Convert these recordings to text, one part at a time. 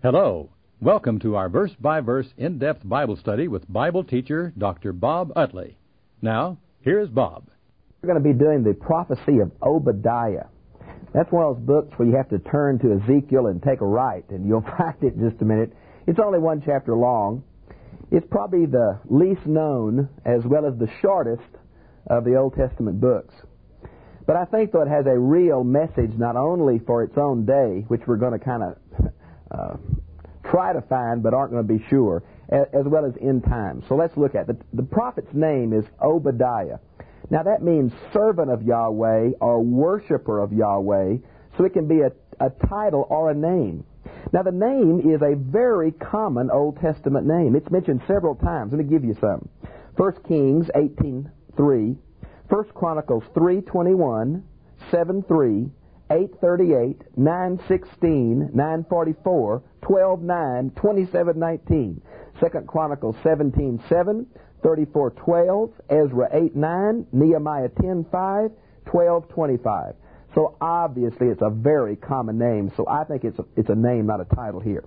Hello. Welcome to our verse-by-verse in-depth Bible study with Bible teacher Dr. Bob Utley. Now, here's Bob. We're going to be doing the prophecy of Obadiah. That's one of those books where you have to turn to Ezekiel and take a right, and you'll find it in just a minute. It's only one chapter long. It's probably the least known as well as the shortest of the Old Testament books. But I think, though, it has a real message not only for its own day, which we're going to kind of try to find but aren't going to be sure, as well as end time. So let's look at it. The prophet's name is Obadiah. Now that means servant of Yahweh or worshiper of Yahweh, so it can be a title or a name. Now the name is a very common Old Testament name. It's mentioned several times. Let me give you some. 1 Kings 18:3, 1 Chronicles 3:21, 7:3, 8:38, 9:16, 9:44, 12:9, 27:19, 2 Chronicles 17:7, 34:12, Ezra 8:9, Nehemiah 10:5, 12:25. So obviously it's a very common name. So I think it's a name, not a title here.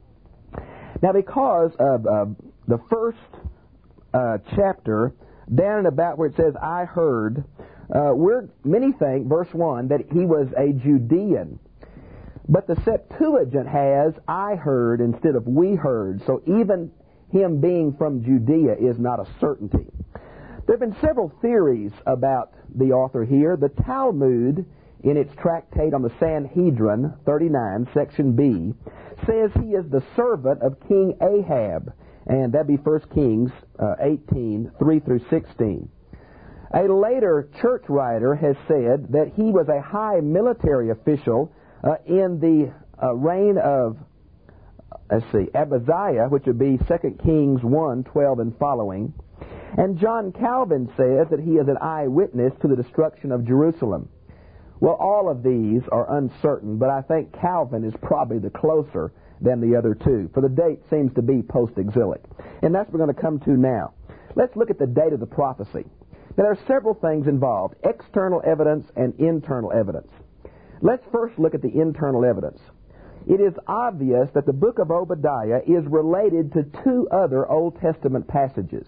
Now because of the first chapter, down and about where it says "I heard," many think, verse 1, that he was a Judean. But the Septuagint has "I heard" instead of "we heard." So even him being from Judea is not a certainty. There have been several theories about the author here. The Talmud, in its tractate on the Sanhedrin, 39, section B, says he is the servant of King Ahab, and that'd be 1 Kings 18, 3 through 16. A later church writer has said that he was a high military official in the reign of, Ahaziah, which would be 2 Kings 1, 12 and following. And John Calvin says that he is an eyewitness to the destruction of Jerusalem. Well, all of these are uncertain, but I think Calvin is probably the closer than the other two, for the date seems to be post-exilic. And that's what we're going to come to now. Let's look at the date of the prophecy. Now, there are several things involved, external evidence and internal evidence. Let's first look at the internal evidence. It is obvious that the book of Obadiah is related to two other Old Testament passages.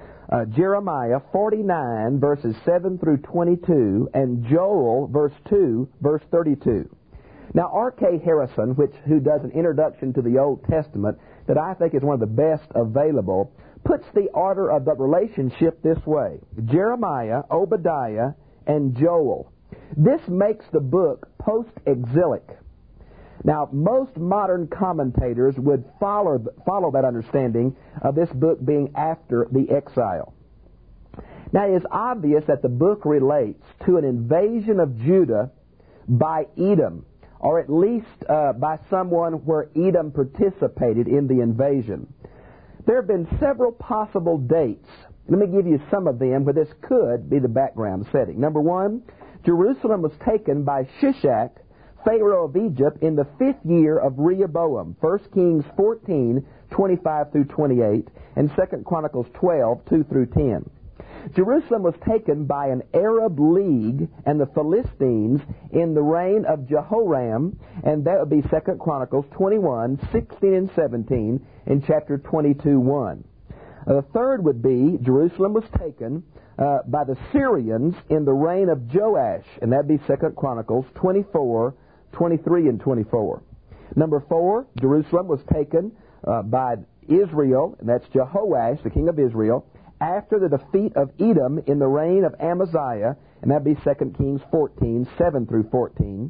Jeremiah 49, verses 7 through 22, and Joel, verse 2, verse 32. Now, R.K. Harrison, who does an introduction to the Old Testament that I think is one of the best available, puts the order of the relationship this way: Jeremiah, Obadiah, and Joel. This makes the book post-exilic. Now, most modern commentators would follow that understanding of this book being after the exile. Now, it is obvious that the book relates to an invasion of Judah by Edom, or at least by someone where Edom participated in the invasion. There have been several possible dates. Let me give you some of them where this could be the background setting. Number one, Jerusalem was taken by Shishak, Pharaoh of Egypt, in the 5th year of Rehoboam, 1 Kings 14, 25 through 28, and 2 Chronicles 12, 2 through 10. Jerusalem was taken by an Arab league and the Philistines in the reign of Jehoram, and that would be 2 Chronicles 21, 16 and 17, in chapter 22, 1. The third would be Jerusalem was taken by the Syrians in the reign of Joash, and that would be 2 Chronicles 24, 23 and 24. Number 4, Jerusalem was taken by Israel, and that's Jehoash, the king of Israel, after the defeat of Edom in the reign of Amaziah, and that would be 2 Kings 14, 7 through 14.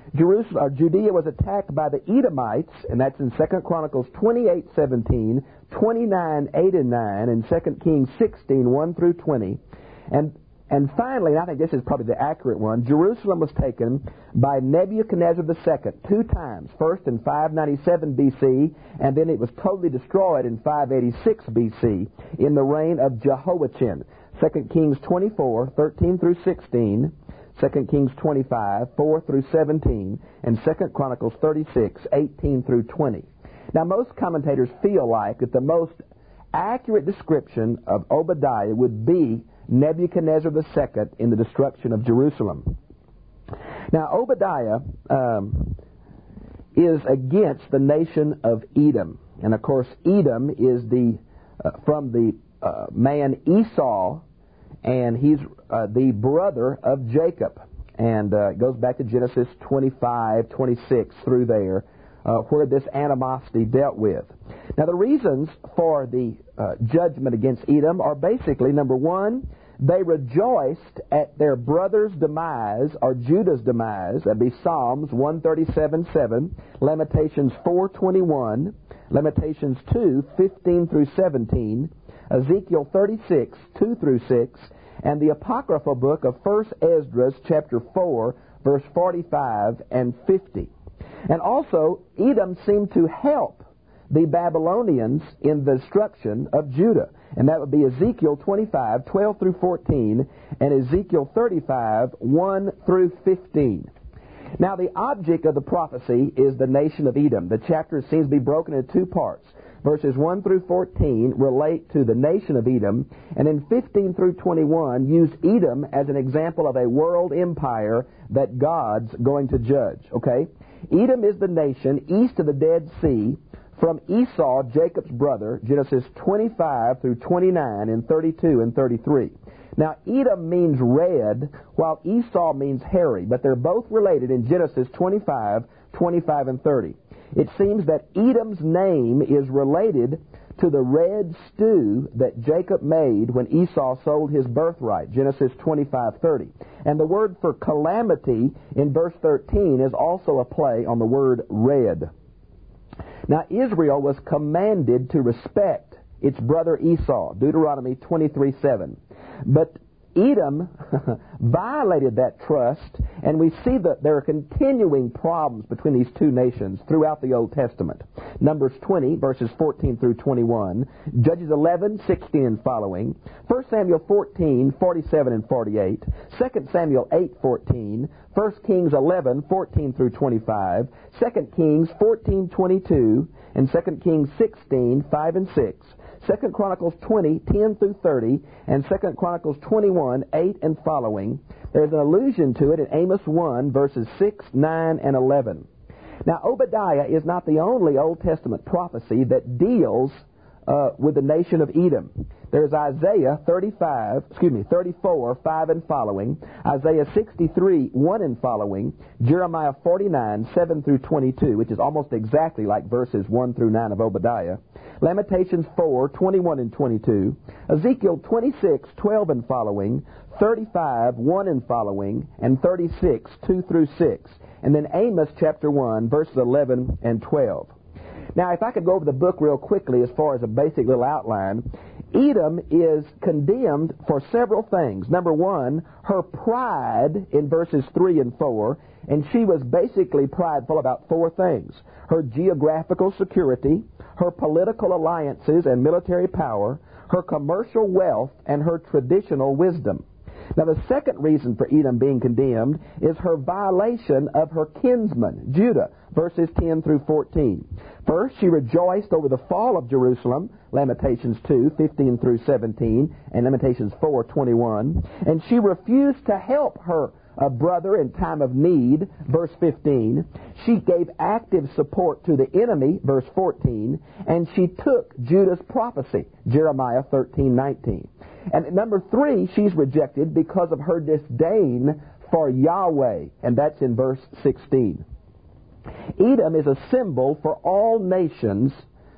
Judea was attacked by the Edomites, and that's in 2 Chronicles 28, 17, 29, 8 and 9, and 2 Kings 16, 1 through 20. And finally, and I think this is probably the accurate one, Jerusalem was taken by Nebuchadnezzar II 2 times, first in 597 B.C., and then it was totally destroyed in 586 B.C. in the reign of Jehoiachin. 2 Kings 24, 13 through 16, 2 Kings 25, 4 through 17, and 2 Chronicles 36, 18 through 20. Now, most commentators feel like that the most accurate description of Obadiah would be Nebuchadnezzar II in the destruction of Jerusalem. Now, Obadiah is against the nation of Edom. And of course, Edom is from the man Esau, and he's the brother of Jacob. And it goes back to Genesis 25, 26 through there, where this animosity dealt with. Now, the reasons for the judgment against Edom are basically, number one, they rejoiced at their brother's demise, or Judah's demise. That'd be Psalms 137:7, Lamentations 4:21, Lamentations 2:15 through 17, Ezekiel 36:2 through 6, and the apocryphal book of 1 Esdras chapter 4, verse 45 and 50. And also, Edom seemed to help the Babylonians in the destruction of Judah. And that would be Ezekiel 25:12 through 14, and Ezekiel 35:1 through 15. Now, the object of the prophecy is the nation of Edom. The chapter seems to be broken into two parts. Verses 1 through 14 relate to the nation of Edom, and in 15 through 21 use Edom as an example of a world empire that God's going to judge. Okay? Edom is the nation east of the Dead Sea, from Esau, Jacob's brother, Genesis 25 through 29 and 32 and 33. Now, Edom means red, while Esau means hairy, but they're both related in Genesis 25, 25 and 30. It seems that Edom's name is related to the red stew that Jacob made when Esau sold his birthright, Genesis 25:30. And the word for calamity in verse 13 is also a play on the word red. Now, Israel was commanded to respect its brother Esau, Deuteronomy 23:7. But Edom violated that trust, and we see that there are continuing problems between these two nations throughout the Old Testament. Numbers 20, verses 14 through 21, Judges 11, 16 and following, 1 Samuel 14, 47 and 48, 2 Samuel 8, 14, 1 Kings 11, 14 through 25, 2 Kings 14, 22, and 2 Kings 16, 5 and 6, 2 Chronicles 20, 10 through 30, and 2 Chronicles 21, 8 and following. There's an allusion to it in Amos 1, verses 6, 9, and 11. Now, Obadiah is not the only Old Testament prophecy that deals with the nation of Edom. There's Isaiah 34, 5 and following, Isaiah 63, 1 and following, Jeremiah 49, 7 through 22, which is almost exactly like verses 1 through 9 of Obadiah, Lamentations 4, 21 and 22, Ezekiel 26, 12 and following, 35, 1 and following, and 36, 2 through 6, and then Amos chapter 1, verses 11 and 12. Now, if I could go over the book real quickly as far as a basic little outline, Edom is condemned for several things. Number one, her pride in verses 3 and 4, and she was basically prideful about four things: her geographical security, her political alliances and military power, her commercial wealth, and her traditional wisdom. Now, the second reason for Edom being condemned is her violation of her kinsman, Judah, verses 10 through 14. First, she rejoiced over the fall of Jerusalem, Lamentations 2, 15 through 17, and Lamentations 4, 21. And she refused to help her brother in time of need, verse 15. She gave active support to the enemy, verse 14. And she took Judah's prophecy, Jeremiah 13, 19. And number three, she's rejected because of her disdain for Yahweh, and that's in verse 16. Edom is a symbol for all nations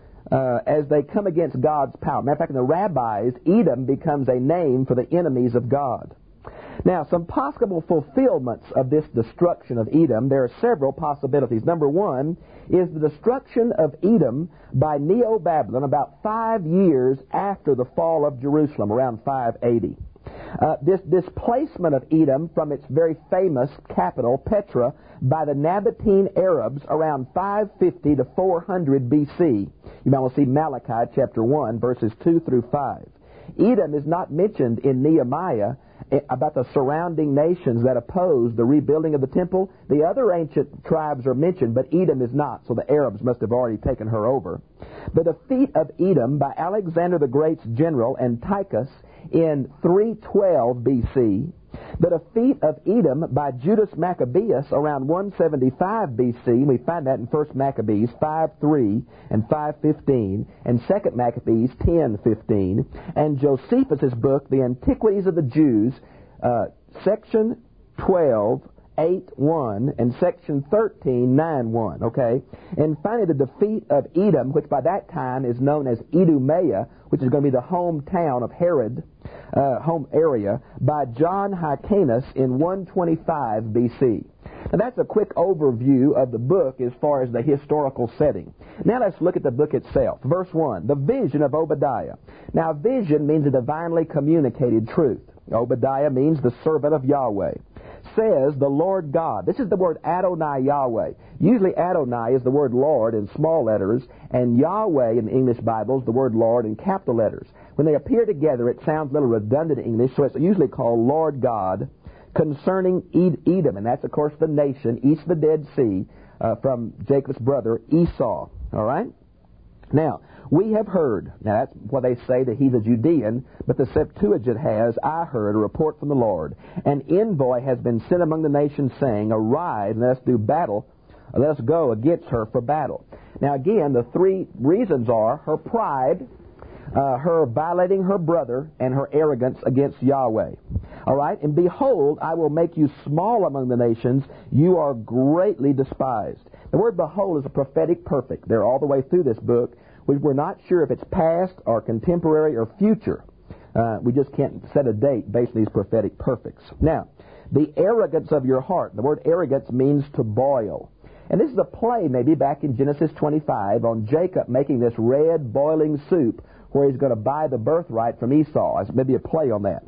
as they come against God's power. Matter of fact, in the rabbis, Edom becomes a name for the enemies of God. Now, some possible fulfillments of this destruction of Edom, there are several possibilities. Number one is the destruction of Edom by Neo-Babylon about 5 years after the fall of Jerusalem, around 580. This displacement of Edom from its very famous capital, Petra, by the Nabatean Arabs around 550 to 400 B.C. You might want to see Malachi chapter 1, verses 2 through 5. Edom is not mentioned in Nehemiah about the surrounding nations that opposed the rebuilding of the temple. The other ancient tribes are mentioned, but Edom is not, so the Arabs must have already taken her over. The defeat of Edom by Alexander the Great's general Antiochus in 312 B.C., The defeat of Edom by Judas Maccabeus around 175 BC, we find that in 1 Maccabees 5:3 and 5:15, and 2 Maccabees 10:15, and Josephus' book, The Antiquities of the Jews, section 12:8:1 and section 13:9:1, okay? And finally, the defeat of Edom, which by that time is known as Idumea, which is going to be the hometown of Herod, home area, by John Hyrcanus in 125 BC. Now that's a quick overview of the book as far as the historical setting. Now let's look at the book itself. Verse 1, the vision of Obadiah. Now vision means a divinely communicated truth. Obadiah means the servant of Yahweh. Says the Lord God. This is the word Adonai Yahweh. Usually Adonai is the word Lord in small letters, and Yahweh in the English Bible is the word Lord in capital letters. When they appear together, it sounds a little redundant in English, so it's usually called Lord God concerning Edom, and that's, of course, the nation east of the Dead Sea from Jacob's brother Esau. All right? Now, we have heard, now that's what they say that he's a Judean, but the Septuagint has, I heard a report from the Lord. An envoy has been sent among the nations saying, arise and let us do battle, let us go against her for battle. Now again, the three reasons are her pride, her violating her brother, and her arrogance against Yahweh. All right? And behold, I will make you small among the nations. You are greatly despised. The word behold is a prophetic perfect. They're all the way through this book. We're not sure if it's past or contemporary or future. We just can't set a date based on these prophetic perfects. Now, the arrogance of your heart. The word arrogance means to boil. And this is a play maybe back in Genesis 25 on Jacob making this red boiling soup where he's going to buy the birthright from Esau. It's maybe a play on that.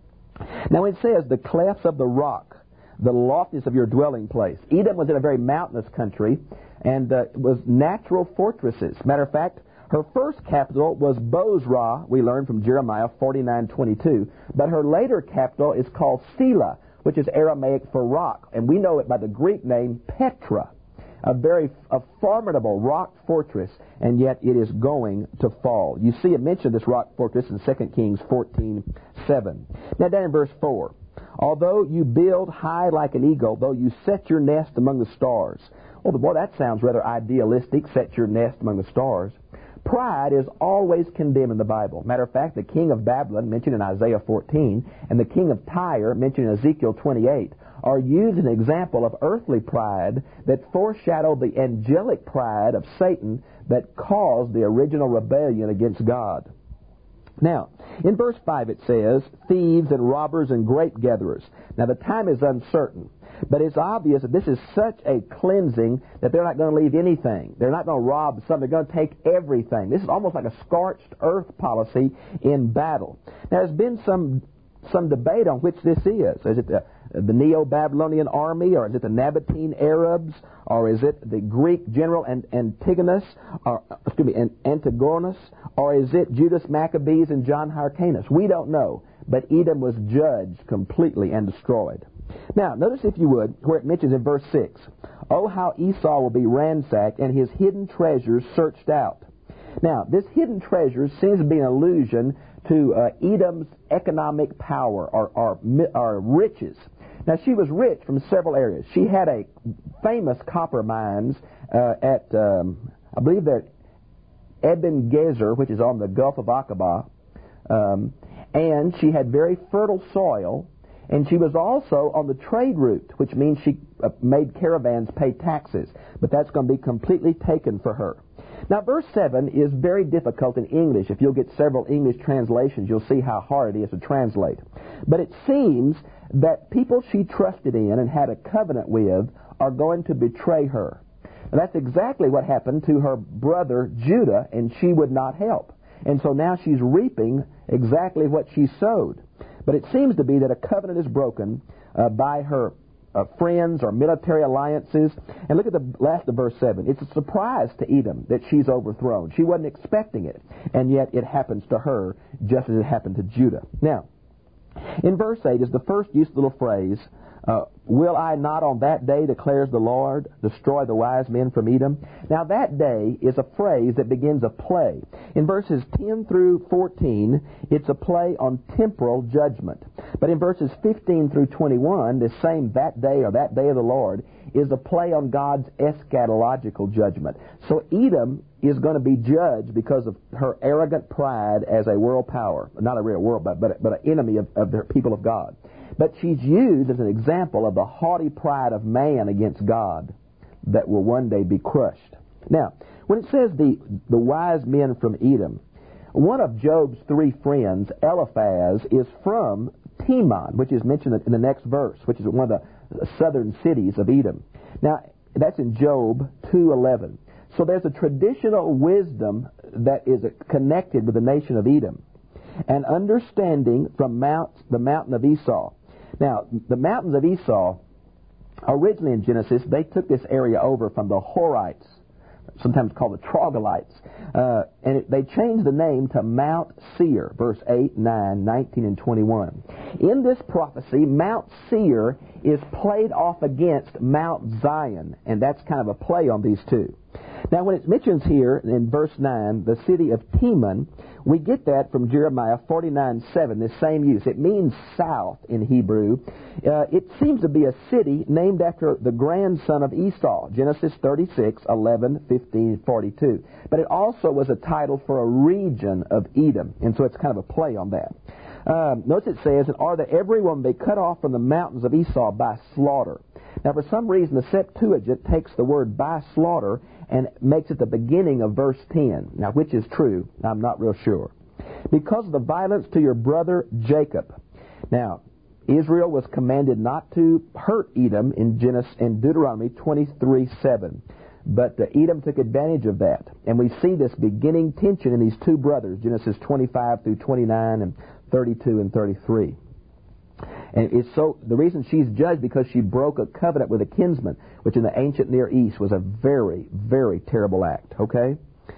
Now it says, the clefts of the rock, the loftiness of your dwelling place. Edom was in a very mountainous country and was natural fortresses. Matter of fact, her first capital was Bozrah, we learned from Jeremiah 49:22. But her later capital is called Selah, which is Aramaic for rock. And we know it by the Greek name Petra. A formidable rock fortress, and yet it is going to fall. You see it mentioned, this rock fortress, in 2 Kings 14:7. Now down in verse 4. Although you build high like an eagle, though you set your nest among the stars. Oh, boy, that sounds rather idealistic, set your nest among the stars. Pride is always condemned in the Bible. Matter of fact, the king of Babylon, mentioned in Isaiah 14, and the king of Tyre, mentioned in Ezekiel 28, are used as an example of earthly pride that foreshadowed the angelic pride of Satan that caused the original rebellion against God. Now, in verse 5 it says, thieves and robbers and grape gatherers. Now, the time is uncertain, but it's obvious that this is such a cleansing that they're not going to leave anything. They're not going to rob something. They're going to take everything. This is almost like a scorched earth policy in battle. Now, there's been some debate on which this is. Is it the Neo-Babylonian army, or is it the Nabatean Arabs, or is it the Greek general Antigonus, or Antigonus, or is it Judas Maccabees and John Hyrcanus? We don't know, but Edom was judged completely and destroyed. Now, notice, if you would, where it mentions in verse 6, oh, how Esau will be ransacked and his hidden treasures searched out. Now, this hidden treasure seems to be an allusion to Edom's economic power or riches. Now, she was rich from several areas. She had a famous copper mines at, I believe, they're Eben Gezer, which is on the Gulf of Aqaba, and she had very fertile soil, and she was also on the trade route, which means she made caravans pay taxes, but that's going to be completely taken for her. Now, verse 7 is very difficult in English. If you'll get several English translations, you'll see how hard it is to translate. But it seems that people she trusted in and had a covenant with are going to betray her. And that's exactly what happened to her brother Judah, and she would not help. And so now she's reaping exactly what she sowed. But it seems to be that a covenant is broken by her friends or military alliances. And look at the last of verse 7. It's a surprise to Edom that she's overthrown. She wasn't expecting it, and yet it happens to her just as it happened to Judah. Now, in verse 8 is the first used little phrase, Will I not on that day, declares the Lord, destroy the wise men from Edom? Now that day is a phrase that begins a play. In verses 10 through 14, it's a play on temporal judgment. But in verses 15 through 21, this same that day or that day of the Lord is a play on God's eschatological judgment. So Edom is going to be judged because of her arrogant pride as a world power. Not a real world, but an enemy of the people of God. But she's used as an example of the haughty pride of man against God that will one day be crushed. Now, when it says the wise men from Edom, one of Job's three friends, Eliphaz, is from Teman, which is mentioned in the next verse, which is one of the southern cities of Edom. Now, that's in Job 2:11. So there's a traditional wisdom that is connected with the nation of Edom, and understanding from the mountain of Esau. Now, the mountains of Esau, originally in Genesis, they took this area over from the Horites, sometimes called the Troglodytes, and they changed the name to Mount Seir, verse 8, 9, 19, and 21. In this prophecy, Mount Seir is played off against Mount Zion, and that's kind of a play on these two. Now, when it mentions here in verse 9, the city of Teman, we get that from Jeremiah 49:7, this same use. It means south in Hebrew. It seems to be a city named after the grandson of Esau, Genesis 36:11, 15, 42. But it also was a title for a region of Edom, and so it's kind of a play on that. Notice it says, "And are that everyone be cut off from the mountains of Esau by slaughter." Now, for some reason, the Septuagint takes the word by slaughter and makes it the beginning of verse 10. Now, which is true? I'm not real sure. Because of the violence to your brother Jacob. Now, Israel was commanded not to hurt Edom in Deuteronomy 23:7. But Edom took advantage of that. And we see this beginning tension in these two brothers, Genesis 25 through 29 and 32 and 33. And it's so the reason she's judged because she broke a covenant with a kinsman, which in the ancient Near East was a very, very terrible act. Okay?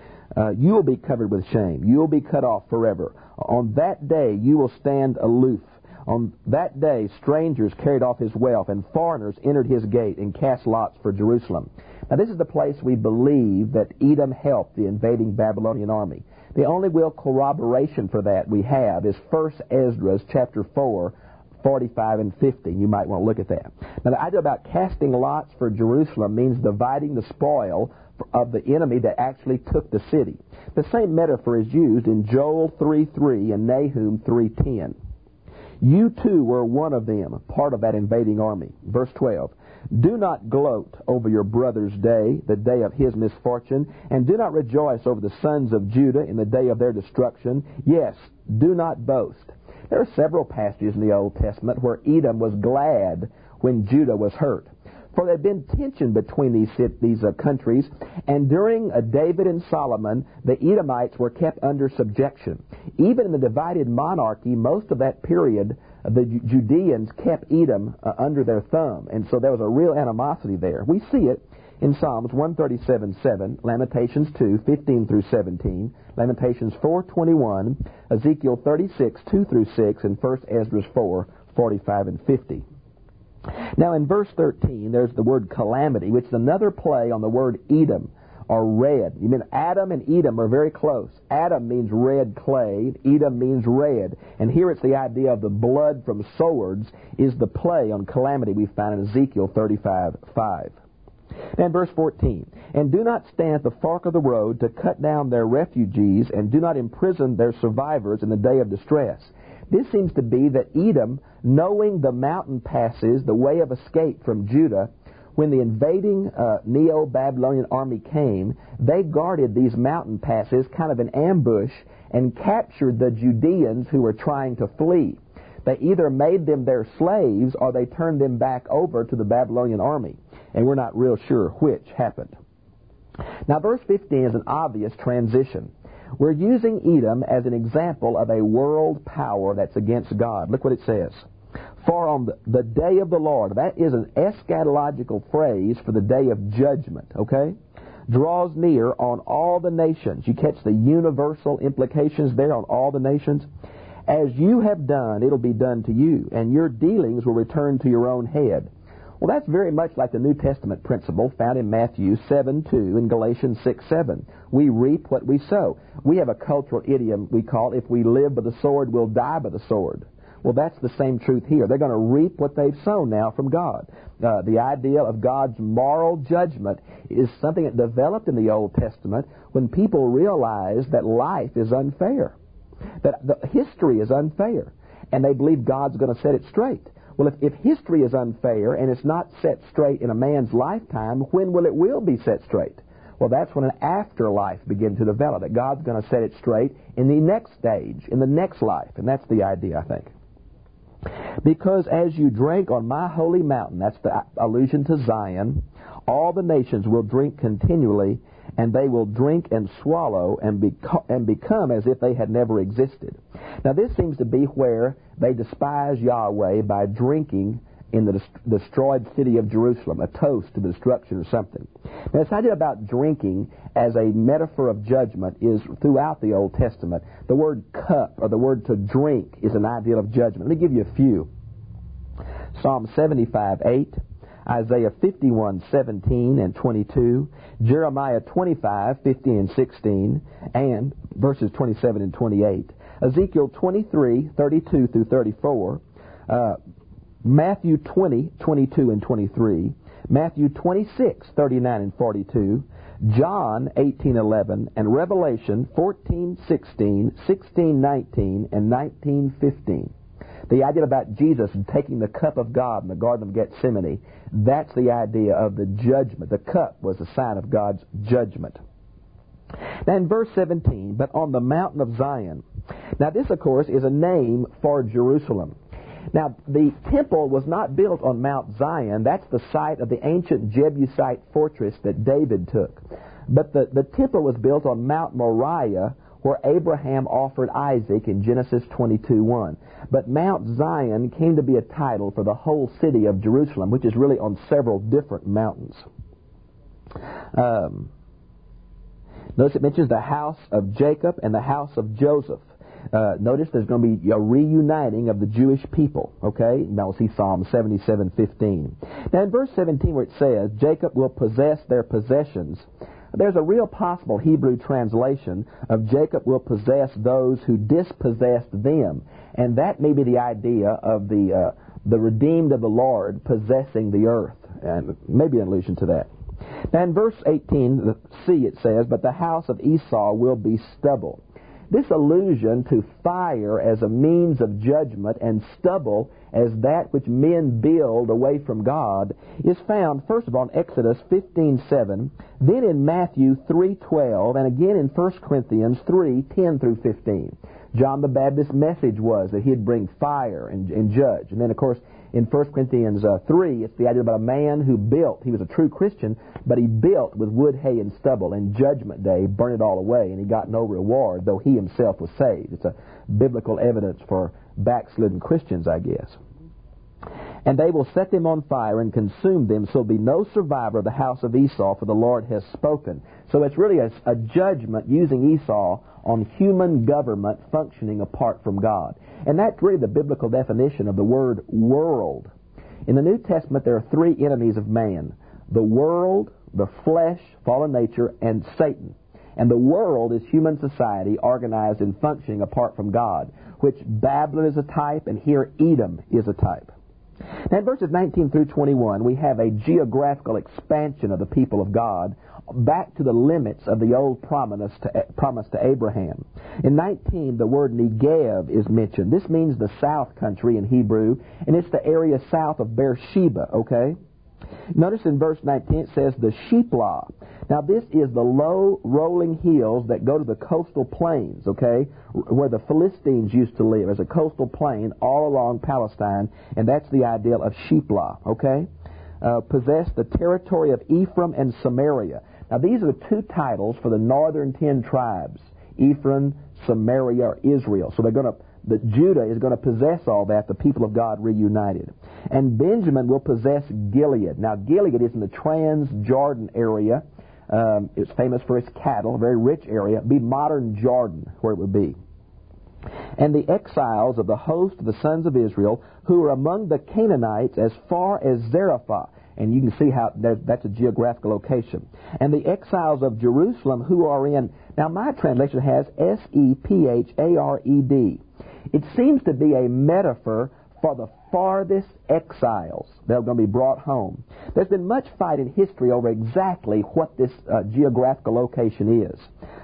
You will be covered with shame. You will be cut off forever. On that day you will stand aloof. On that day strangers carried off his wealth, and foreigners entered his gate and cast lots for Jerusalem. Now this is the place we believe that Edom helped the invading Babylonian army. The only real corroboration for that we have is 1 Esdras chapter 4, 45 and 50. You might want to look at that. Now, the idea about casting lots for Jerusalem means dividing the spoil of the enemy that actually took the city. The same metaphor is used in Joel 3:3 and Nahum 3:10. You too were one of them, part of that invading army. Verse 12. Do not gloat over your brother's day, the day of his misfortune, and do not rejoice over the sons of Judah in the day of their destruction. Yes, do not boast. There are several passages in the Old Testament where Edom was glad when Judah was hurt. For there had been tension between these countries, and during David and Solomon, the Edomites were kept under subjection. Even in the divided monarchy, most of that period, the Judeans kept Edom under their thumb, and so there was a real animosity there. We see it in Psalms 137:7, Lamentations 2:15 through 17, Lamentations 4:21, Ezekiel 36:2 through 6, and 1 Esdras 4:45 and 50. Now in verse 13, there's the word calamity, which is another play on the word Edom, or red. You mean Adam and Edom are very close. Adam means red clay, Edom means red. And here it's the idea of the blood from swords is the play on calamity we find in Ezekiel 35:5. And verse 14, and do not stand at the fork of the road to cut down their refugees, and do not imprison their survivors in the day of distress. This seems to be that Edom, knowing the mountain passes, the way of escape from Judah, when the invading Neo-Babylonian army came, they guarded these mountain passes, kind of an ambush, and captured the Judeans who were trying to flee. They either made them their slaves or they turned them back over to the Babylonian army. And we're not real sure which happened. Now, verse 15 is an obvious transition. We're using Edom as an example of a world power that's against God. Look what it says. For on the day of the Lord, that is an eschatological phrase for the day of judgment, okay? Draws near on all the nations. You catch the universal implications there on all the nations. As you have done, it'll be done to you, and your dealings will return to your own head. Well, that's very much like the New Testament principle found in Matthew 7:2 and Galatians 6:7. We reap what we sow. We have a cultural idiom we call, if we live by the sword, we'll die by the sword. Well, that's the same truth here. They're going to reap what they've sown now from God. The idea of God's moral judgment is something that developed in the Old Testament when people realized that life is unfair, that the history is unfair, and they believe God's going to set it straight. Well, if history is unfair and it's not set straight in a man's lifetime, when will be set straight? Well, that's when an afterlife begins to develop, that God's going to set it straight in the next stage, in the next life. And that's the idea, I think. Because as you drank on my holy mountain, that's the allusion to Zion, all the nations will drink continually, and they will drink and swallow and become as if they had never existed. Now, this seems to be where they despise Yahweh by drinking in the destroyed city of Jerusalem, a toast to the destruction or something. Now, this idea about drinking as a metaphor of judgment is throughout the Old Testament. The word cup, or the word to drink, is an ideal of judgment. Let me give you a few. Psalm 75:8, Isaiah 51:17 and 22, Jeremiah 25:15 and 16, and verses 27 and 28, Ezekiel 23:32 through 34, Matthew 20:22 and 23, Matthew 26:39 and 42, John 18:11, and Revelation 14:16, 16:19, and 19:15. The idea about Jesus taking the cup of God in the Garden of Gethsemane, that's the idea of the judgment. The cup was a sign of God's judgment. Now in verse 17, but on the mountain of Zion. Now this, of course, is a name for Jerusalem. Now, the temple was not built on Mount Zion. That's the site of the ancient Jebusite fortress that David took. But the temple was built on Mount Moriah, where Abraham offered Isaac in Genesis 22:1. But Mount Zion came to be a title for the whole city of Jerusalem, which is really on several different mountains. Notice it mentions the house of Jacob and the house of Joseph. Notice there's going to be a reuniting of the Jewish people. Okay? Now we'll see Psalm 77:15. Now in verse 17 where it says, Jacob will possess their possessions, there's a real possible Hebrew translation of Jacob will possess those who dispossessed them. And that may be the idea of the redeemed of the Lord possessing the earth. And maybe an allusion to that. Now in verse 18, C, it says, but the house of Esau will be stubble. This allusion to fire as a means of judgment and stubble as that which men build away from God is found, first of all, in Exodus 15:7, then in Matthew 3:12, and again in 1 Corinthians 3:10 through 15. John the Baptist's message was that he'd bring fire and judge. And then, of course, in 1 Corinthians 3, it's the idea about a man who built. He was a true Christian, but he built with wood, hay, and stubble. And Judgment Day burned it all away, and he got no reward, though he himself was saved. It's a biblical evidence for backslidden Christians, I guess. And they will set them on fire and consume them, so there will be no survivor of the house of Esau, for the Lord has spoken. So it's really a judgment using Esau on human government functioning apart from God. And that's really the biblical definition of the word world. In the New Testament, there are three enemies of man: the world, the flesh, fallen nature, and Satan. And the world is human society organized and functioning apart from God, which Babylon is a type, and here Edom is a type. Now in verses 19 through 21, we have a geographical expansion of the people of God back to the limits of the old promise to Abraham. In 19, the word Negev is mentioned. This means the south country in Hebrew, and it's the area south of Beersheba, okay? Notice in verse 19 it says the Sheplah. Now this is the low rolling hills that go to the coastal plains, okay, where the Philistines used to live. There's a coastal plain all along Palestine, and that's the ideal of Sheplah, okay? Possess the territory of Ephraim and Samaria. Now these are the two titles for the northern 10 tribes, Ephraim, Samaria, or Israel. So Judah is going to possess all that, the people of God reunited. And Benjamin will possess Gilead. Now Gilead is in the Trans-Jordan area. It's famous for its cattle, a very rich area. It'd be modern Jordan, where it would be. and the exiles of the host of the sons of Israel, who are among the Canaanites as far as Zarephath. And you can see how that's a geographical location. And the exiles of Jerusalem who are in, now my translation has Sephared. It seems to be a metaphor for the farthest exiles that are going to be brought home. There's been much fight in history over exactly what this geographical location is.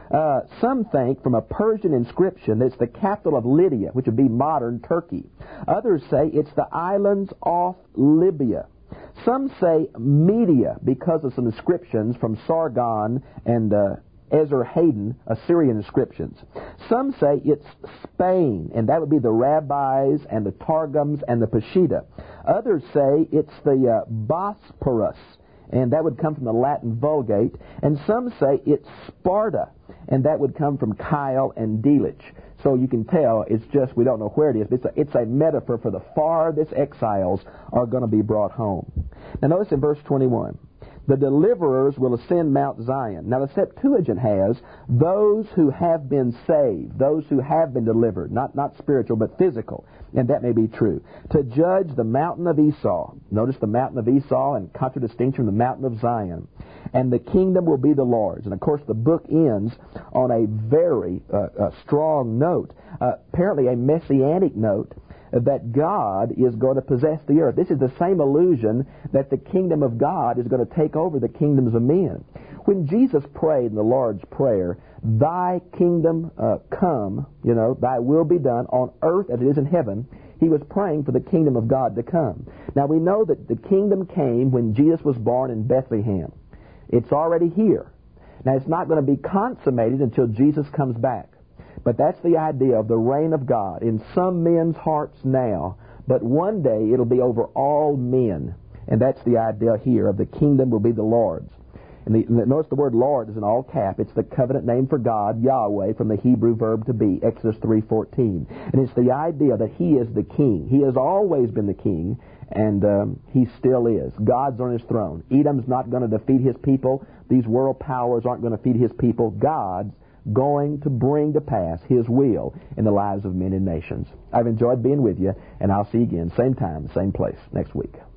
Some think from a Persian inscription that it's the capital of Lydia, which would be modern Turkey. Others say it's the islands off Libya. Some say Media because of some inscriptions from Sargon and Esarhaddon, Assyrian inscriptions. Some say it's Spain, and that would be the rabbis and the Targums and the Peshitta. Others say it's the Bosporus, and that would come from the Latin Vulgate. And some say it's Sparta, and that would come from Kyle and Delitzsch. So you can tell it's just, we don't know where it is, but it's a metaphor for the farthest exiles are going to be brought home. Now notice in verse 21, the deliverers will ascend Mount Zion. Now the Septuagint has those who have been saved, those who have been delivered, not spiritual but physical, and that may be true. To judge the mountain of Esau. Notice the mountain of Esau in contradistinction from the mountain of Zion. And the kingdom will be the Lord's. And of course the book ends on a very strong note, apparently a messianic note, that God is going to possess the earth. This is the same illusion that the kingdom of God is going to take over the kingdoms of men. When Jesus prayed in the Lord's Prayer, thy kingdom come, thy will be done on earth as it is in heaven, he was praying for the kingdom of God to come. Now we know that the kingdom came when Jesus was born in Bethlehem. It's already here. Now it's not going to be consummated until Jesus comes back. But that's the idea of the reign of God in some men's hearts now, but one day it'll be over all men. And that's the idea here of the kingdom will be the Lord's. And notice the word Lord is in all cap. It's the covenant name for God, Yahweh, from the Hebrew verb to be, Exodus 3:14. And it's the idea that He is the king. He has always been the king, and He still is. God's on His throne. Edom's not going to defeat His people. These world powers aren't going to defeat His people. God's going to bring to pass His will in the lives of men and nations. I've enjoyed being with you, and I'll see you again, same time, same place, next week.